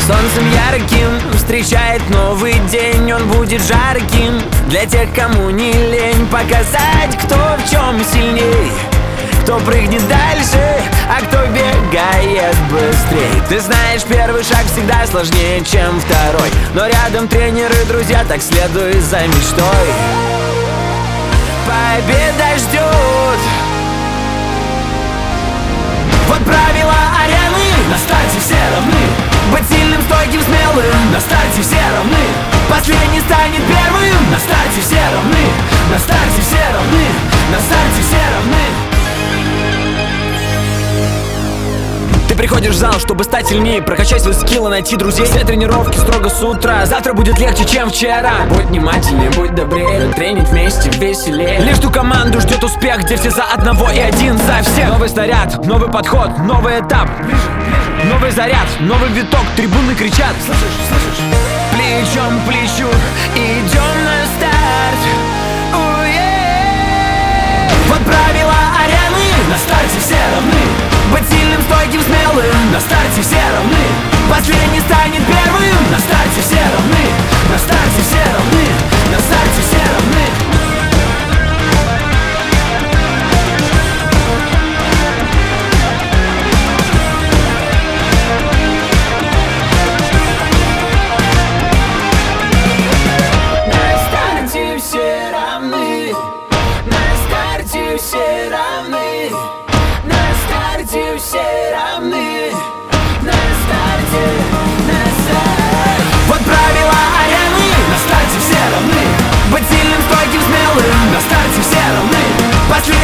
Солнцем ярким встречает новый день. Он будет жарким для тех, кому не лень показать, кто в чем сильней, кто прыгнет дальше, а кто бегает быстрей. Ты знаешь, первый шаг всегда сложнее, чем второй, но рядом тренеры, друзья, так следуй за мечтой. Победа ждет. Вот правила арены. На старте все равны. Быть сильным, стойким, смелым. На старте все равны. Последний станет первым. На старте все равны. На старте все равны. На старте все равны. Ты приходишь в зал, чтобы стать сильнее, прокачать свои скиллы, найти друзей. Все тренировки строго с утра. Завтра будет легче, чем вчера. Будь внимательнее, будь добрее. Тренить вместе веселее. Лишь ту команду ждет успех, где все за одного и один за всех. Новый снаряд, новый подход, новый этап. Новый заряд, новый виток. Трибуны кричат. Слышишь? Плечом к плечу идем на старт. Вот правила арены. На старте все равны. Быть сильным, стойким, смелым. На старте все равны. Последний станет первым. На старте все равны. На старте все равны. На старте все равны. На старте все равны. На старте все равны. На старте все равны. На старте, на старте. Вот правила арены. На старте все равны. Быть сильным, стойким, смелым. На старте все равны. Последний